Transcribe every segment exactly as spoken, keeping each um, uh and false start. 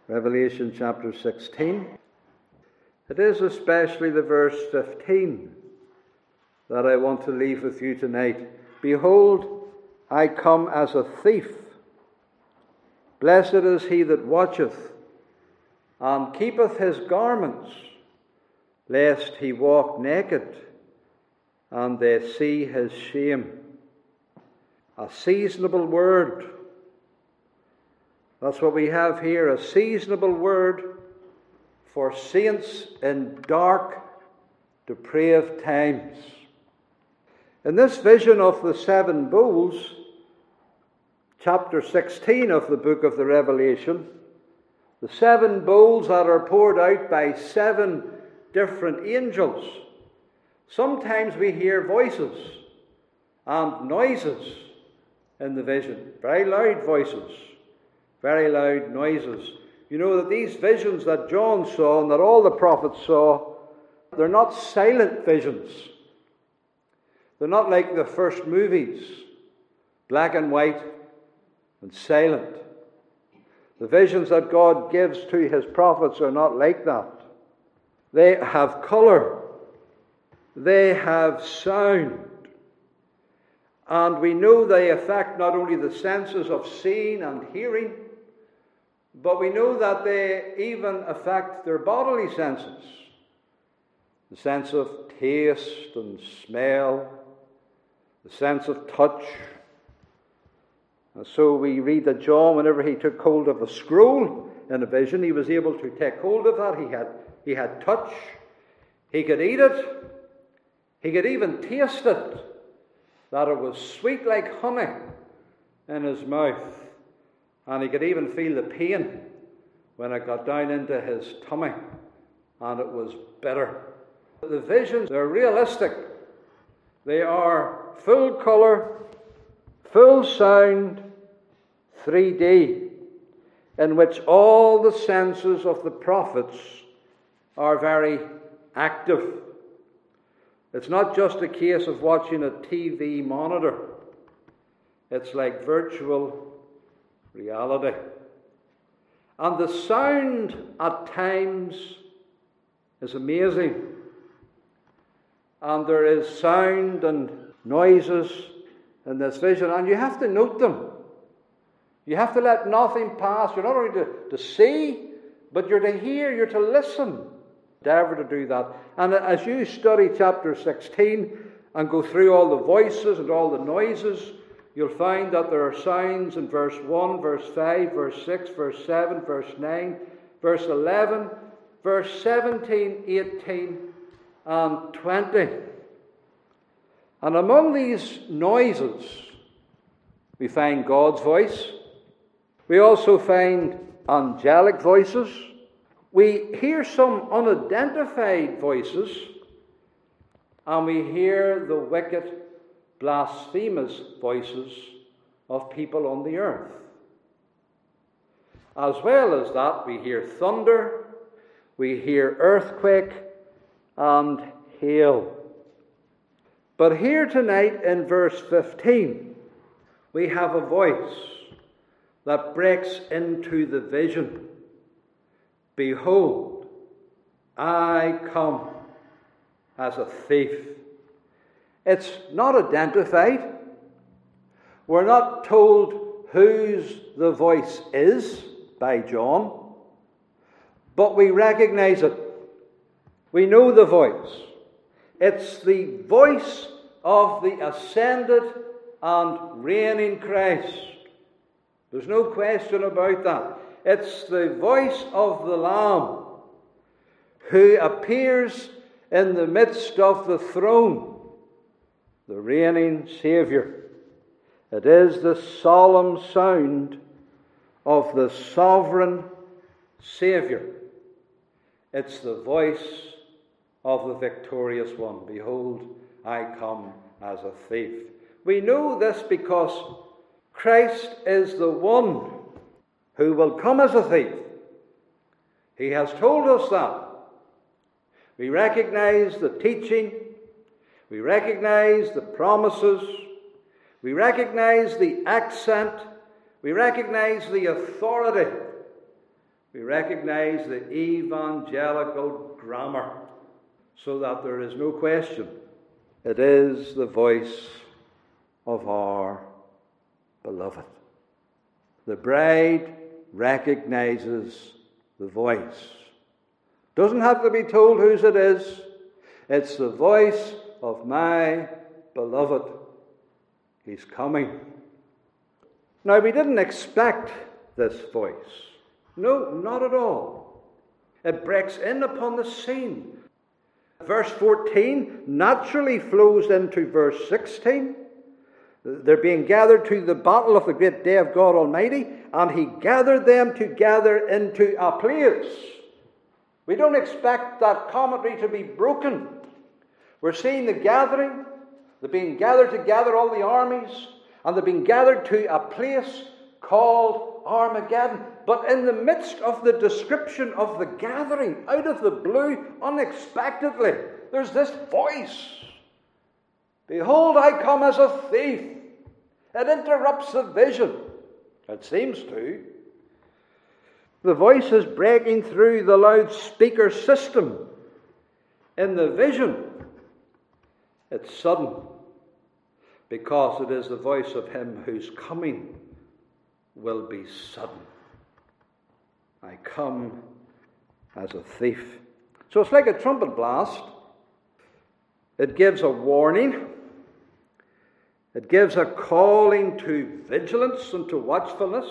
Revelation chapter sixteen. It is especially the verse fifteen that I want to leave with you tonight. Behold, I come as a thief. Blessed is he that watcheth, and keepeth his garments, lest he walk naked, and they see his shame. A seasonable word. That's what we have here, a seasonable word for saints in dark, depraved times. In this vision of the seven bowls, chapter sixteen of the book of the Revelation, the seven bowls that are poured out by seven different angels. Sometimes we hear voices and noises in the vision, very loud voices, very loud noises. You know that these visions that John saw and that all the prophets saw, they're not silent visions. They're not like the first movies, black and white and silent. The visions that God gives to his prophets are not like that. They have colour. They have sound. And we know they affect not only the senses of seeing and hearing, but we know that they even affect their bodily senses. The sense of taste and smell, the sense of touch. And so we read that John, whenever he took hold of a scroll in a vision, he was able to take hold of that. He had, he had touch. He could eat it. He could even taste it, that it was sweet like honey in his mouth. And he could even feel the pain when it got down into his tummy, and it was bitter. The visions are realistic. They are full colour, full sound, three D, in which all the senses of the prophets are very active. It's not just a case of watching a T V monitor. It's like virtual reality. And the sound at times is amazing. And there is sound and noises in this vision, and you have to note them. You have to let nothing pass. You're not only to, to see, but you're to hear, you're to listen. Endeavour to do that. And as you study chapter sixteen and go through all the voices and all the noises, you'll find that there are sounds in verse one, verse five, verse six, verse seven, verse nine, verse eleven, verse seventeen, eighteen, and twenty. And among these noises, we find God's voice. We also find angelic voices. We hear some unidentified voices, and we hear the wicked, blasphemous voices of people on the earth. As well as that, we hear thunder, we hear earthquake, and hail. But here tonight in verse fifteen, we have a voice that breaks into the vision. Behold, I come as a thief. It's not identified. We're not told whose the voice is by John, but we recognize it. We know the voice. It's the voice of the ascended and reigning Christ. There's no question about that. It's the voice of the Lamb who appears in the midst of the throne, the reigning Saviour. It is the solemn sound of the sovereign Saviour. It's the voice of the victorious one. Behold, I come as a thief. We know this because Christ is the one who will come as a thief. He has told us that. We recognize the teaching. We recognize the promises. We recognize the accent. We recognize the authority We recognize the evangelical grammar so that there is no question. It is the voice of our beloved. The bride recognizes the voice. Doesn't have to be told whose it is. It's the voice of my beloved. He's coming. Now, we didn't expect this voice. No, not at all. It breaks in upon the scene. Verse fourteen naturally flows into verse sixteen. They're being gathered to the battle of the great day of God Almighty, and he gathered them together into a place. We don't expect that commentary to be broken. We're seeing the gathering. They're being gathered together, all the armies, and they're being gathered to a place called Armageddon. But in the midst of the description of the gathering, out of the blue, unexpectedly, there's this voice. Behold, I come as a thief. It interrupts the vision. It seems to. The voice is breaking through the loudspeaker system. In the vision, it's sudden, because it is the voice of him whose coming will be sudden. I come as a thief. So it's like a trumpet blast. It gives a warning. It gives a calling to vigilance and to watchfulness,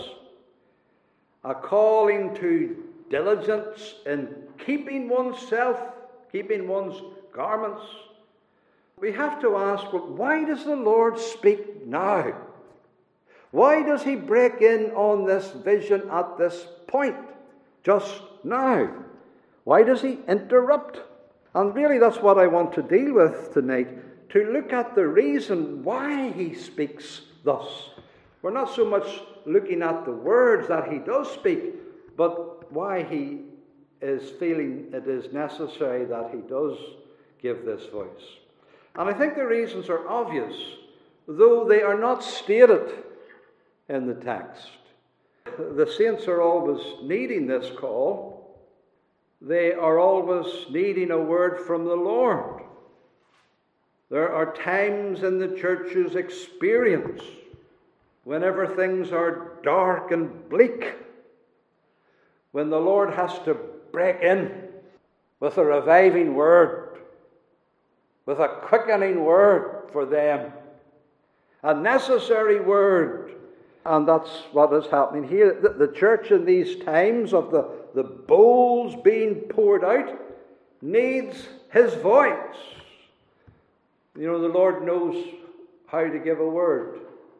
a calling to diligence in keeping oneself, keeping one's garments. We have to ask, well, why does the Lord speak now? Why does he break in on this vision at this point, just now? Why does he interrupt? And really that's what I want to deal with tonight, to look at the reason why he speaks thus. We're not so much looking at the words that he does speak, but why he is feeling it is necessary that he does give this voice. And I think the reasons are obvious, though they are not stated in the text. The saints are always needing this call. They are always needing a word from the Lord. There are times in the church's experience whenever things are dark and bleak, when the Lord has to break in with a reviving word, with a quickening word for them, a necessary word. And that's what is happening here. The, the church in these times of the, the bowls being poured out needs his voice. You know, the Lord knows how to give a word.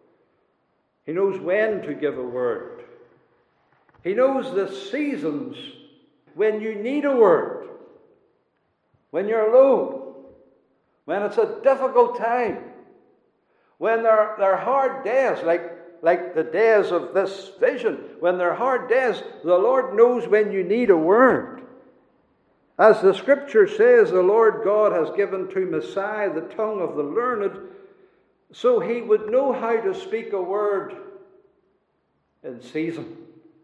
He knows when to give a word. He knows the seasons when you need a word, when you're alone, when it's a difficult time, when there, there are hard days, like, like the days of this vision. When there are hard days, the Lord knows when you need a word. As the Scripture says, the Lord God has given to Messiah the tongue of the learned, so he would know how to speak a word in season.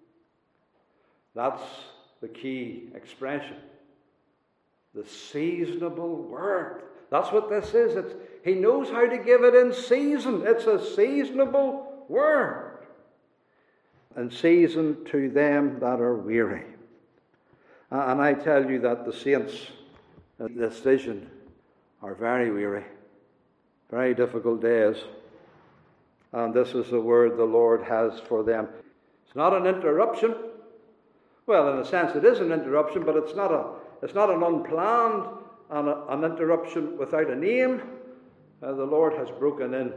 That's the key expression. The seasonable word. That's what this is. It's, he knows how to give it in season. It's a seasonable word. And season to them that are weary. And I tell you that the saints in this vision are very weary. Very difficult days. And this is the word the Lord has for them. It's not an interruption. Well, in a sense it is an interruption, but it's not a it's not an unplanned and a, an interruption without a name. Uh, the Lord has broken in.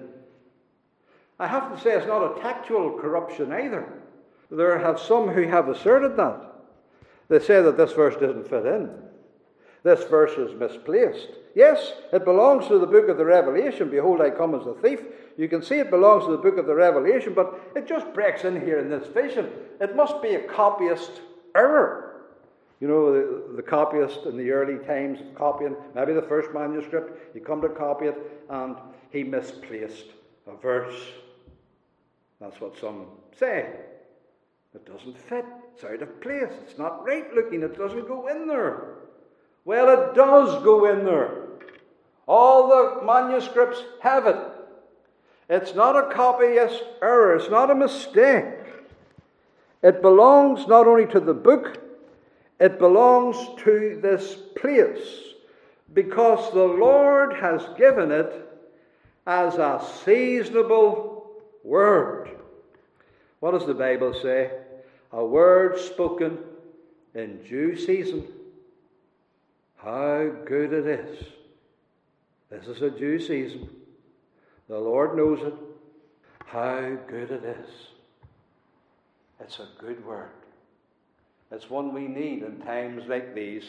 I have to say it's not a textual corruption either. There have some who have asserted that. They say that this verse doesn't fit in. This verse is misplaced. Yes, it belongs to the book of the Revelation. Behold, I come as a thief. You can see it belongs to the book of the Revelation, but it just breaks in here in this vision. It must be a copyist error. You know, the, the copyist in the early times of copying, maybe the first manuscript, you come to copy it, and he misplaced a verse. That's what some say. It doesn't fit. It's out of place. It's not right looking. It doesn't go in there. Well, it does go in there. All the manuscripts have it. It's not a copyist error. It's not a mistake. It belongs not only to the book, it belongs to this place, because the Lord has given it as a seasonable word. What does the Bible say? A word spoken in due season. How good it is. This is a due season. The Lord knows it. How good it is. It's a good word. It's one we need in times like these.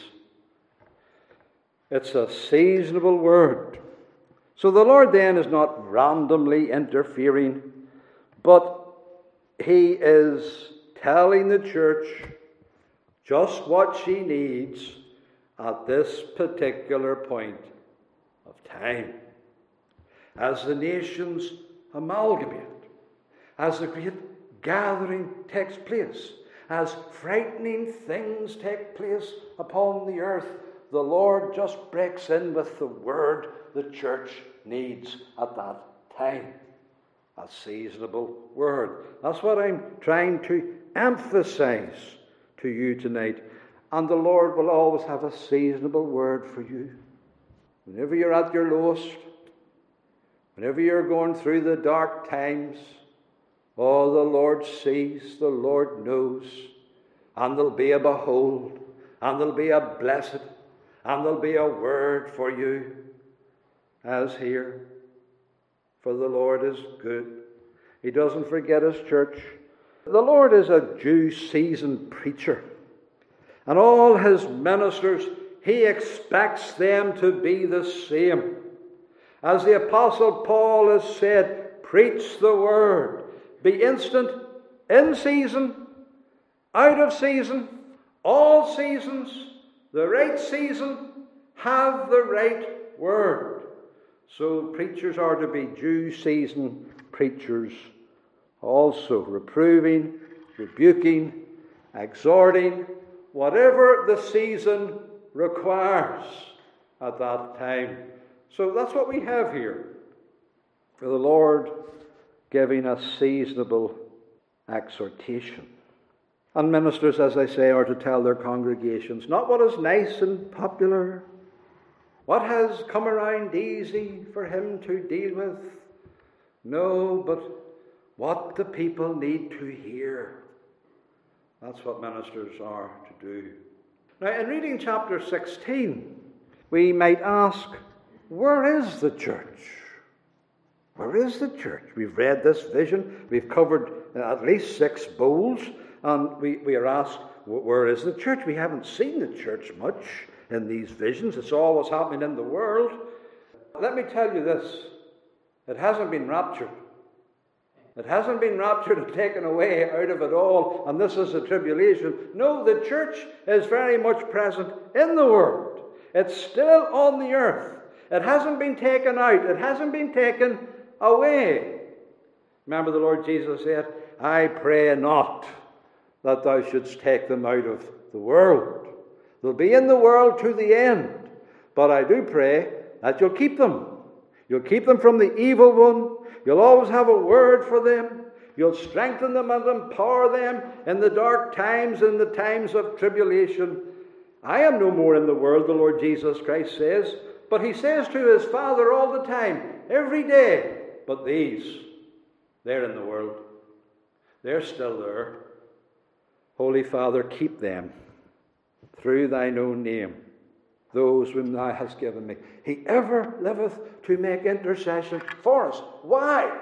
It's a seasonable word. So the Lord then is not randomly interfering, but He is telling the church just what she needs at this particular point of time. As the nations amalgamate, as the great gathering takes place, as frightening things take place upon the earth, the Lord just breaks in with the word the church needs at that time. A seasonable word. That's what I'm trying to emphasize to you tonight. And the Lord will always have a seasonable word for you. Whenever you're at your lowest, whenever you're going through the dark times, oh, the Lord sees, the Lord knows, and there'll be a behold, and there'll be a blessed, and there'll be a word for you, as here. For the Lord is good. He doesn't forget His church. The Lord is a due season preacher. And all His ministers, He expects them to be the same. As the Apostle Paul has said, preach the word. Be instant, in season, out of season, all seasons, the right season, have the right word. So preachers are to be due season preachers also, reproving, rebuking, exhorting, whatever the season requires at that time. So that's what we have here. For the Lord giving a seasonable exhortation. And ministers, as I say, are to tell their congregations not what is nice and popular, what has come around easy for him to deal with. No, but what the people need to hear. That's what ministers are to do. Now, in reading chapter sixteen, we might ask, where is the church? Where is the church? We've read this vision. We've covered at least six bowls. And we, we are asked, where is the church? We haven't seen the church much in these visions. It's all what's happening in the world. Let me tell you this. It hasn't been raptured. It hasn't been raptured and taken away out of it all, and this is a tribulation. No, the church is very much present in the world. It's still on the earth. It hasn't been taken out. It hasn't been taken away. Remember the Lord Jesus said, I pray not that thou shouldst take them out of the world. They'll be in the world to the end. But I do pray that you'll keep them. You'll keep them from the evil one. You'll always have a word for them. You'll strengthen them and empower them in the dark times, in the times of tribulation. I am no more in the world, the Lord Jesus Christ says. But he says to his Father all the time, every day, but these, they're in the world. They're still there. Holy Father, keep them through thine own name, those whom thou hast given me. He ever liveth to make intercession for us. Why?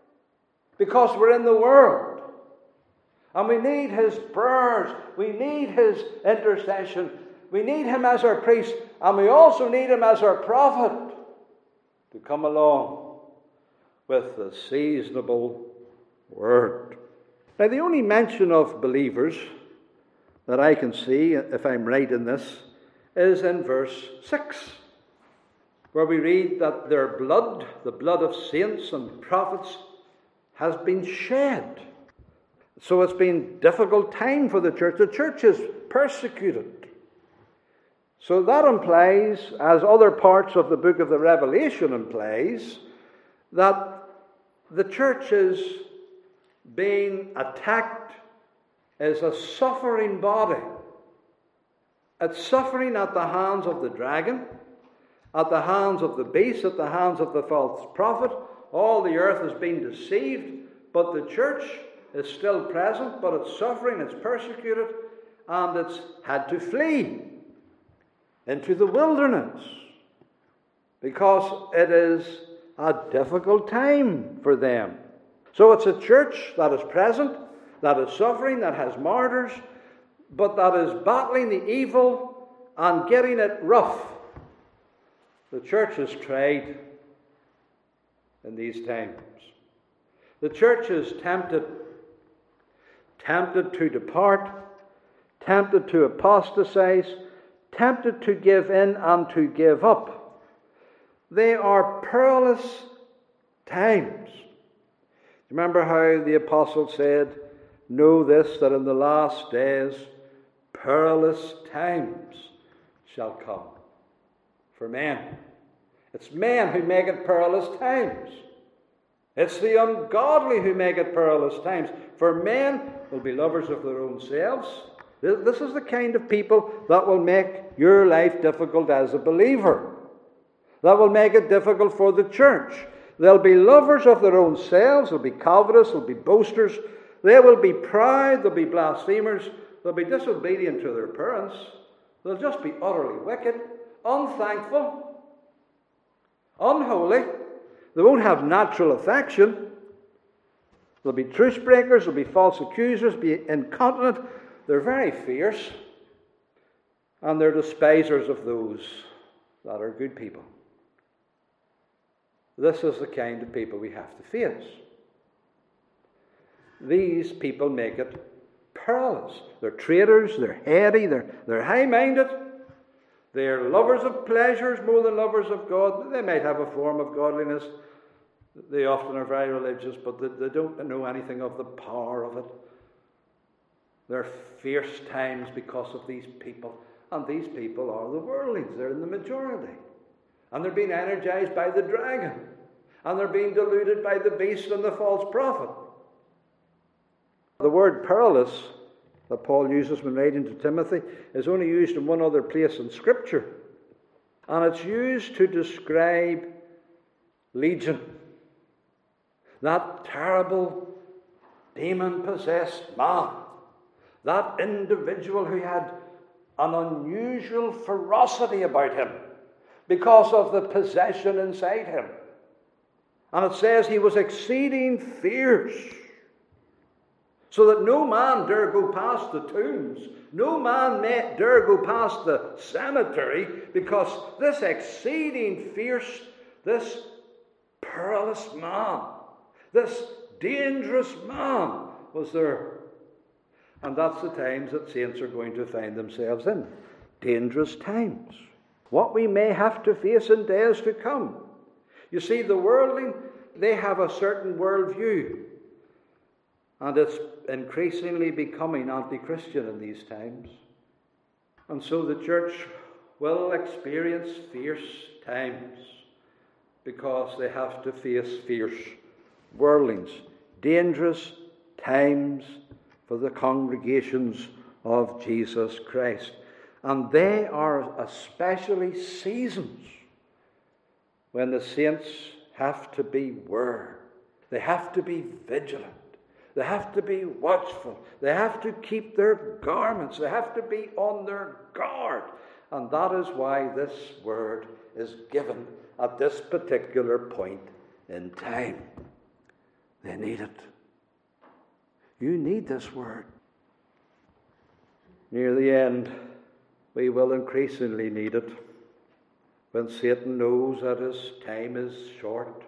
Because we're in the world. And we need his prayers. We need his intercession. We need him as our priest. And we also need him as our prophet to come along with the seasonable word. Now, the only mention of believers that I can see, if I'm right in this, is in verse six, where we read that their blood, the blood of saints and prophets, has been shed. So it's been a difficult time for the church. The church is persecuted. So that implies, as other parts of the book of the Revelation implies, that the church is being attacked as a suffering body. It's suffering at the hands of the dragon, at the hands of the beast, at the hands of the false prophet. All the earth has been deceived, but the church is still present, but it's suffering, it's persecuted, and it's had to flee into the wilderness because it is a difficult time for them. So it's a church that is present, that is suffering, that has martyrs, but that is battling the evil and getting it rough. The church is tried in these times. The church is tempted, tempted to depart, tempted to apostatize, tempted to give in and to give up. They are perilous times. Remember how the apostle said, "Know this, that in the last days perilous times shall come for men." It's men who make it perilous times. It's the ungodly who make it perilous times. For men will be lovers of their own selves. This is the kind of people that will make your life difficult as a believer. That will make it difficult for the church. They'll be lovers of their own selves. They'll be covetous. They'll be boasters. They will be proud. They'll be blasphemers. They'll be disobedient to their parents. They'll just be utterly wicked, unthankful, unholy. They won't have natural affection. There'll be truce breakers. There'll be false accusers. Be incontinent. They're very fierce. And they're despisers of those that are good people. This is the kind of people we have to face. These people make it perilous. They're traitors, they're heady, they're, they're high-minded. They're lovers of pleasures more than lovers of God. They might have a form of godliness. They often are very religious, but they, they don't know anything of the power of it. They're fierce times because of these people. And these people are the worldlings. They're in the majority. And they're being energized by the dragon. And they're being deluded by the beast and the false prophet. The word perilous that Paul uses when writing to Timothy is only used in one other place in Scripture. And it's used to describe Legion. That terrible, demon-possessed man. That individual who had an unusual ferocity about him because of the possession inside him. And it says he was exceeding fierce, so that no man dare go past the tombs. No man may dare go past the cemetery, because this exceeding fierce, this perilous man, this dangerous man was there. And that's the times that saints are going to find themselves in. Dangerous times. What we may have to face in days to come. You see, the worldling, they have a certain worldview. And it's increasingly becoming anti-Christian in these times. And so the church will experience fierce times because they have to face fierce worldlings. Dangerous times for the congregations of Jesus Christ. And they are especially seasons when the saints have to beware. They have to be vigilant. They have to be watchful. They have to keep their garments. They have to be on their guard. And that is why this word is given at this particular point in time. They need it. You need this word. Near the end, we will increasingly need it when Satan knows that his time is short.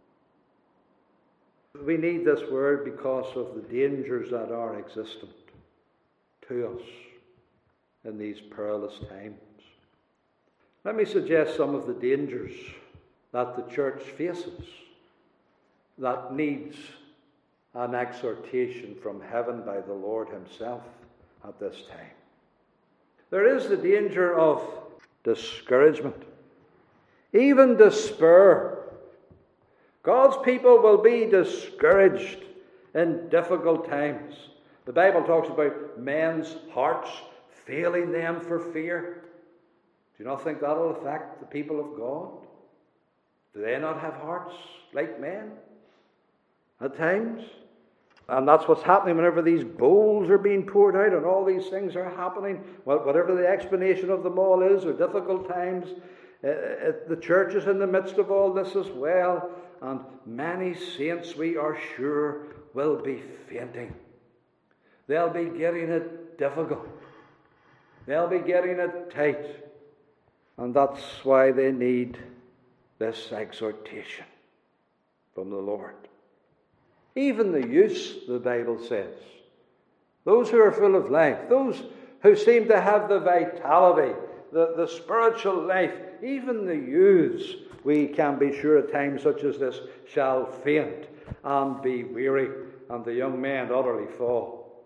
We need this word because of the dangers that are existent to us in these perilous times. Let me suggest some of the dangers that the church faces that needs an exhortation from heaven by the Lord himself at this time. There is the danger of discouragement, even despair. God's people will be discouraged in difficult times. The Bible talks about men's hearts failing them for fear. Do you not think that will affect the people of God? Do they not have hearts like men at times? And that's what's happening whenever these bowls are being poured out and all these things are happening. Well, whatever the explanation of them all is, or difficult times, uh, the church is in the midst of all this as well. And many saints, we are sure, will be fainting. They'll be getting it difficult. They'll be getting it tight. And that's why they need this exhortation from the Lord. Even the youths, the Bible says, those who are full of life, those who seem to have the vitality, the, the spiritual life, even the youths, we can be sure at times such as this, shall faint and be weary, and the young men utterly fall.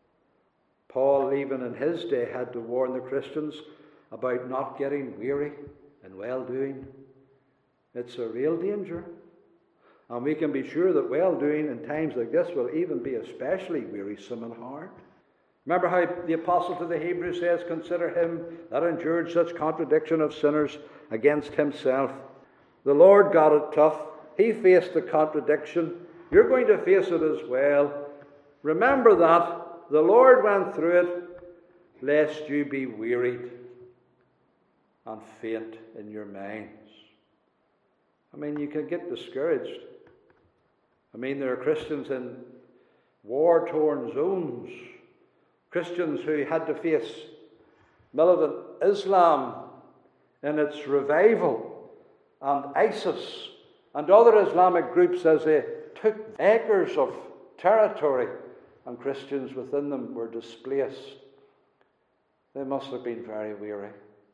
Paul, even in his day, had to warn the Christians about not getting weary in well-doing. It's a real danger. And we can be sure that well-doing in times like this will even be especially wearisome and hard. Remember how the apostle to the Hebrews says, consider him that endured such contradiction of sinners against himself. The Lord got it tough. He faced the contradiction. You're going to face it as well. Remember that. The Lord went through it, lest you be wearied and faint in your minds. I mean, you can get discouraged. I mean, there are Christians in war-torn zones, Christians who had to face militant Islam in its revival, and ISIS and other Islamic groups as they took acres of territory, and Christians within them were displaced. They must have been very weary.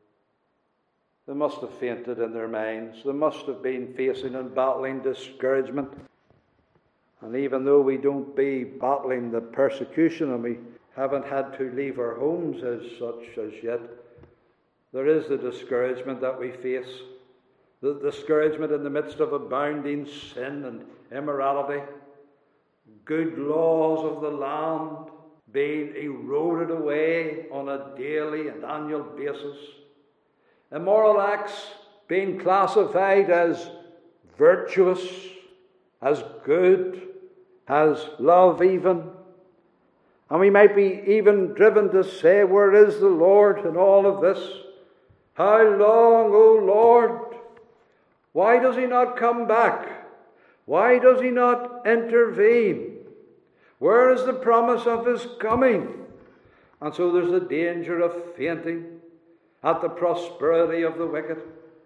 They must have fainted in their minds. They must have been facing and battling discouragement. And even though we don't be battling the persecution and we haven't had to leave our homes as such as yet, there is the discouragement that we face. The discouragement in the midst of abounding sin and immorality. Good laws of the land being eroded away on a daily and annual basis. Immoral acts being classified as virtuous, as good, as love even. And we might be even driven to say, where is the Lord in all of this? How long, O Lord? Why does he not come back? Why does he not intervene? Where is the promise of his coming? And so there's a danger of fainting at the prosperity of the wicked.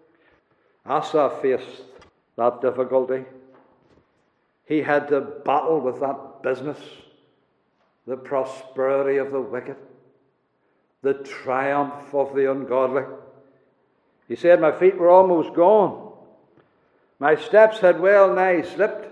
Asa faced that difficulty. He had to battle with that business, the prosperity of the wicked, the triumph of the ungodly. He said, my feet were almost gone. My steps had well nigh slipped.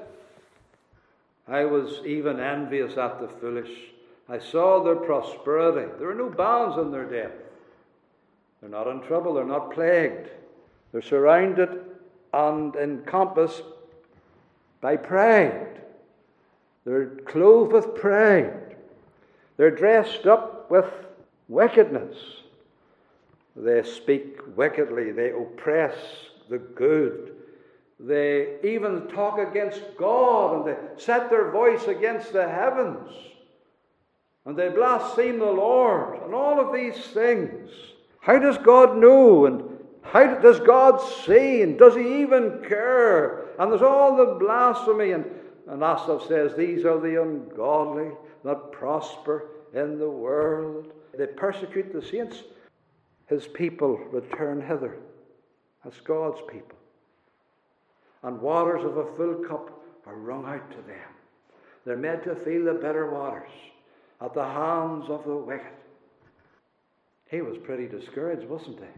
I was even envious at the foolish. I saw their prosperity. There are no bounds in their death. They're not in trouble. They're not plagued. They're surrounded and encompassed by pride. They're clothed with pride. They're dressed up with wickedness. They speak wickedly. They oppress the good. They even talk against God, and they set their voice against the heavens. And they blaspheme the Lord, and all of these things. How does God know? And how does God see? And does he even care? And there's all the blasphemy. And, and Asaph says, these are the ungodly that prosper in the world. They persecute the saints. His people return hither. That's God's people. And waters of a full cup are wrung out to them. They're made to feel the bitter waters at the hands of the wicked. He was pretty discouraged, wasn't he?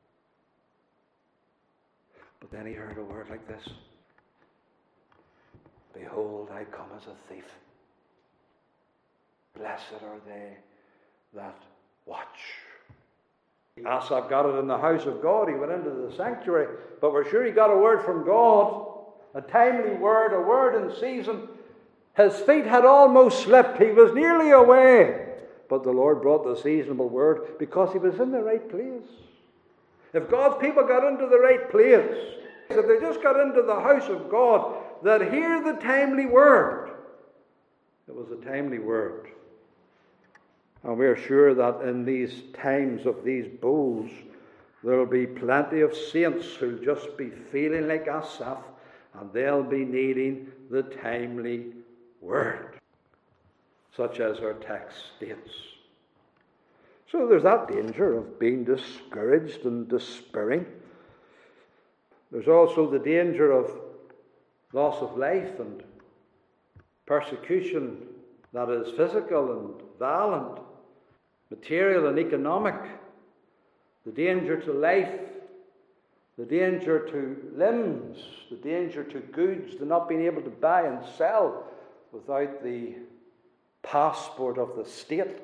But then he heard a word like this. Behold, I come as a thief. blessed are they that watch. Asaph got it in the house of God. He went into the sanctuary, but we're sure he got a word from God, a timely word, a word in season. His feet had almost slipped. He was nearly away. But the Lord brought the seasonable word because he was in the right place. If God's people got into the right place, if they just got into the house of God, that hear the timely word. It was a timely word. And we're sure that in these times of these bowls, there will be plenty of saints who'll just be feeling like Asaph, and they'll be needing the timely word, such as our text states. So there's that danger of being discouraged and despairing. There's also the danger of loss of life and persecution that is physical and violent, material and economic, the danger to life, the danger to limbs, the danger to goods, the not being able to buy and sell without the passport of the state.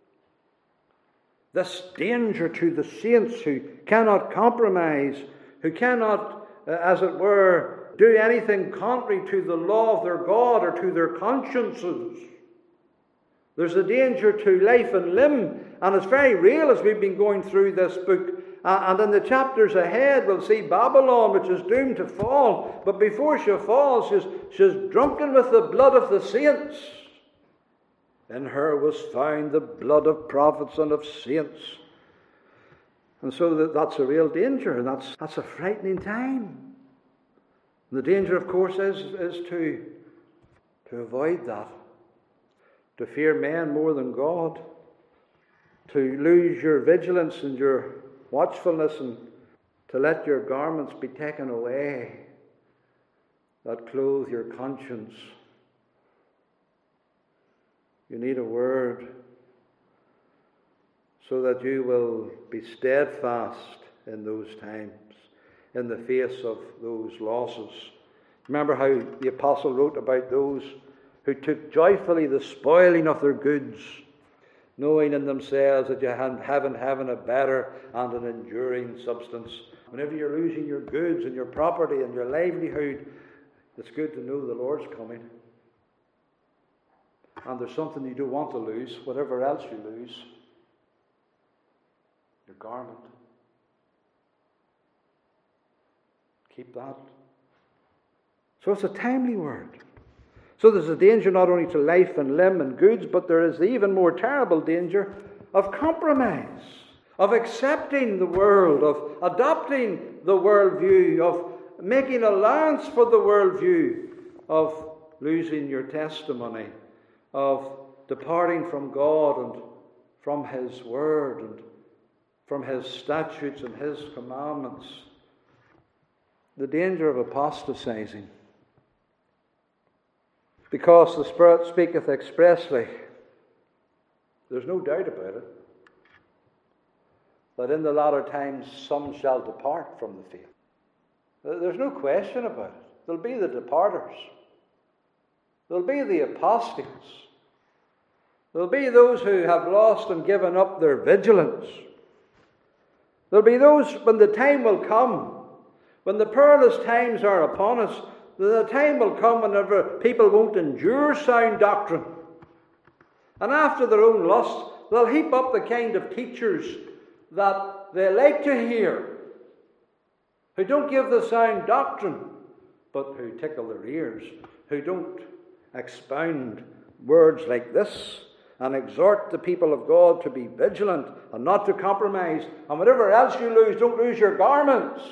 This danger to the saints who cannot compromise, who cannot, uh, as it were, do anything contrary to the law of their God or to their consciences. There's a danger to life and limb, and it's very real as we've been going through this book. Uh, and in the chapters ahead, we'll see Babylon, which is doomed to fall. But before she falls, she's, she's drunken with the blood of the saints. In her was found the blood of prophets and of saints. And so that, that's a real danger, and that's, that's a frightening time. And the danger, of course, is, is to, to avoid that. To fear men more than God, to lose your vigilance and your watchfulness, and to let your garments be taken away that clothe your conscience. You need a word so that you will be steadfast in those times, in the face of those losses. Remember how the apostle wrote about those who took joyfully the spoiling of their goods, knowing in themselves that you have in heaven a better and an enduring substance. Whenever you're losing your goods and your property and your livelihood, it's good to know the Lord's coming. And there's something you don't want to lose, whatever else you lose. Your garment. Keep that. So it's a timely word. So there's a danger not only to life and limb and goods, but there is the even more terrible danger of compromise, of accepting the world, of adopting the worldview, of making allowance for the worldview, of losing your testimony, of departing from God and from His Word and from His statutes and His commandments. The danger of apostatizing. Because the Spirit speaketh expressly, there's no doubt about it, that in the latter times some shall depart from the faith. There's no question about it. There'll be the departers. There'll be the apostates. There'll be those who have lost and given up their vigilance. There'll be those when the time will come, when the perilous times are upon us, the time will come whenever people won't endure sound doctrine. And after their own lust, they'll heap up the kind of teachers that they like to hear, who don't give the sound doctrine, but who tickle their ears, who don't expound words like this and exhort the people of God to be vigilant and not to compromise. And whatever else you lose, don't lose your garments.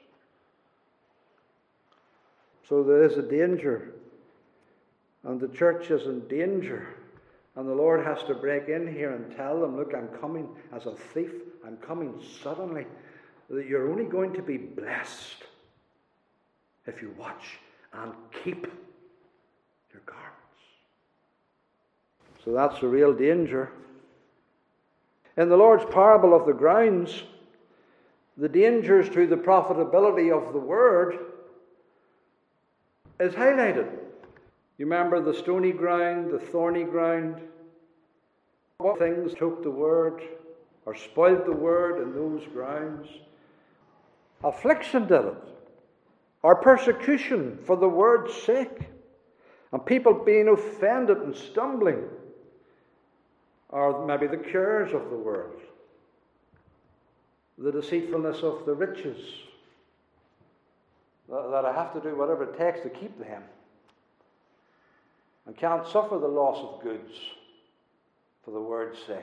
So there is a danger, and the church is in danger, and the Lord has to break in here and tell them, look, I'm coming as a thief, I'm coming suddenly, that you're only going to be blessed if you watch and keep your garments. So that's the real danger. In the Lord's parable of the grounds, the dangers to the profitability of the word is highlighted. You remember the stony ground, the thorny ground, what things took the word or spoiled the word in those grounds? Affliction did it, or persecution for the word's sake, and people being offended and stumbling, or maybe the cares of the world, the deceitfulness of the riches, that I have to do whatever it takes to keep them, and can't suffer the loss of goods for the word's sake.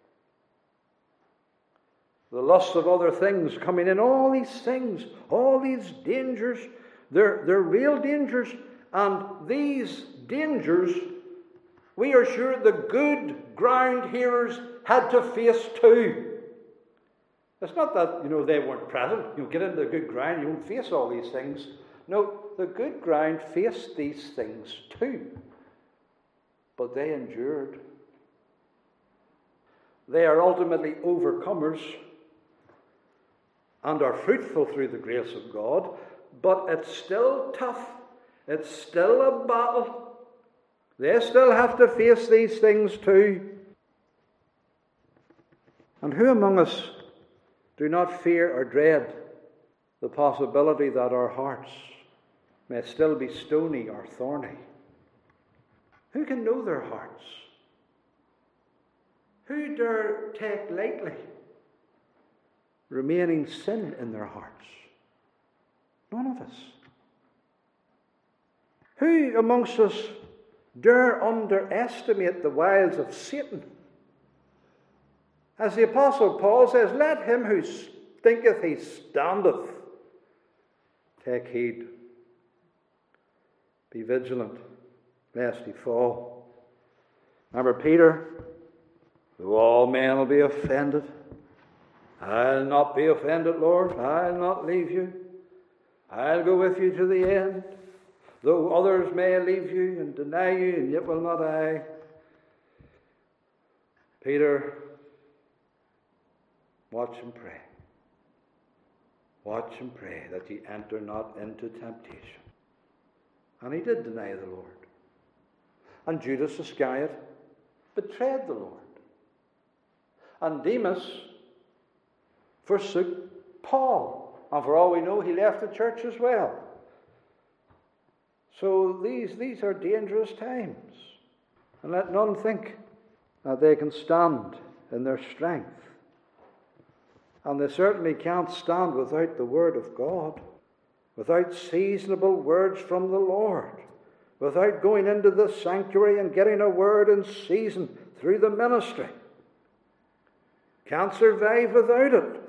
The lust of other things coming in, all these things, all these dangers, they're, they're real dangers, and these dangers, we are sure the good ground hearers had to face too. It's not that, you know, they weren't present. You get into the good ground, you won't face all these things. No, the good ground faced these things too. But they endured. They are ultimately overcomers and are fruitful through the grace of God. But it's still tough. It's still a battle. They still have to face these things too. And who among us do not fear or dread the possibility that our hearts may still be stony or thorny? Who can know their hearts? Who dare take lightly remaining sin in their hearts? None of us. Who amongst us dare underestimate the wiles of Satan? As the Apostle Paul says, let him who thinketh he standeth take heed. Be vigilant, lest he fall. Remember Peter? Though all men will be offended, I'll not be offended, Lord. I'll not leave you. I'll go with you to the end. Though others may leave you and deny you, and yet will not I. Peter, watch and pray. Watch and pray that ye enter not into temptation. And he did deny the Lord. And Judas Iscariot betrayed the Lord. And Demas forsook Paul. And for all we know, he left the church as well. So these, these are dangerous times. And let none think that they can stand in their strength. And they certainly can't stand without the Word of God, without seasonable words from the Lord, without going into the sanctuary and getting a word in season through the ministry. Can't survive without it.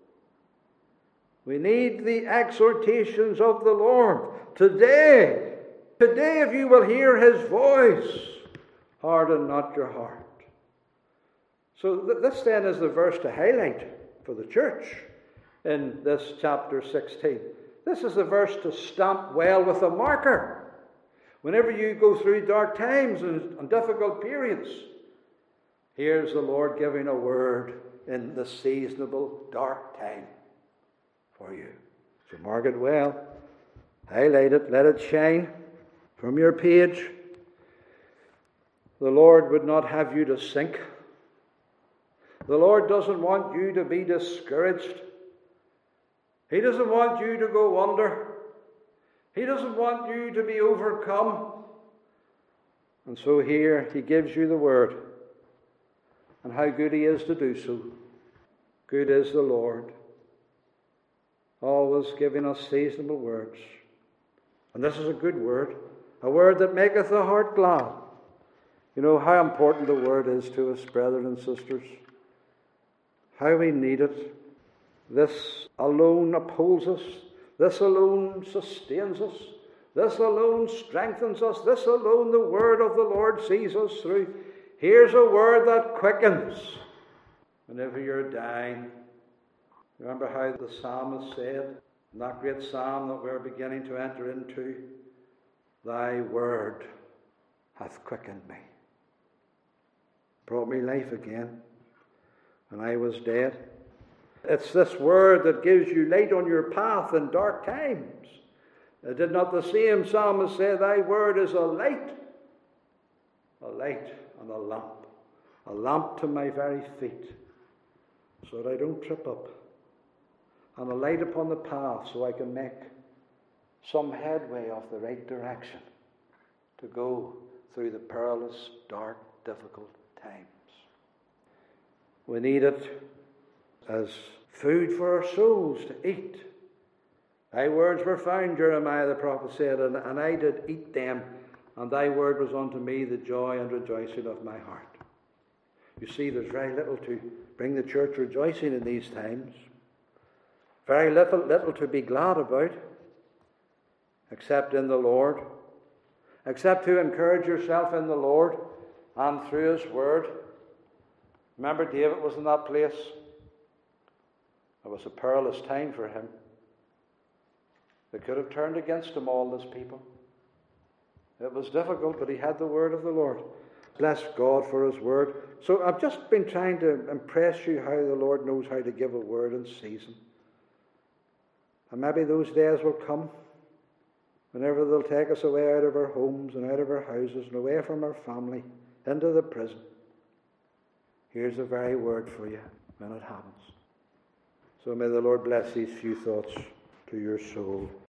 We need the exhortations of the Lord. Today, today if you will hear his voice, harden not your heart. So th- this then is the verse to highlight for the church in this chapter sixteen. This is the verse to stamp well with a marker. Whenever you go through dark times and, and difficult periods, here's the Lord giving a word in the seasonable dark time for you. So mark it well, highlight it, let it shine from your page. The Lord would not have you to sink. The Lord doesn't want you to be discouraged. He doesn't want you to go under. He doesn't want you to be overcome. And so here he gives you the word. And how good he is to do so. Good is the Lord. Always giving us seasonable words. And this is a good word. A word that maketh the heart glad. You know how important the word is to us, brethren and sisters. How we need it. This alone upholds us. This alone sustains us. This alone strengthens us. This alone the word of the Lord sees us through. Here's a word that quickens whenever you're dying. Remember how the psalmist said in that great psalm that we're beginning to enter into, thy word hath quickened me. Brought me life again when I was dead. It's this word that gives you light on your path in dark times. Did not the same psalmist say, thy word is a light, a light and a lamp a lamp to my very feet, so that I don't trip up, and a light upon the path, so I can make some headway of the right direction to go through the perilous, dark, difficult times. We need it as food for our souls to eat. Thy words were found, Jeremiah the prophet said, and, and I did eat them, and thy word was unto me the joy and rejoicing of my heart. You see, there's very little to bring the church rejoicing in these times. Very little, little to be glad about, except in the Lord. Except to encourage yourself in the Lord and through His word. Remember, David was in that place. It was a perilous time for him. They could have turned against him, all this people. It was difficult, but he had the word of the Lord. Bless God for His word. So I've just been trying to impress you how the Lord knows how to give a word in season. And maybe those days will come whenever they'll take us away out of our homes and out of our houses and away from our family into the prison. Here's the very word for you when it happens. So may the Lord bless these few thoughts to your soul.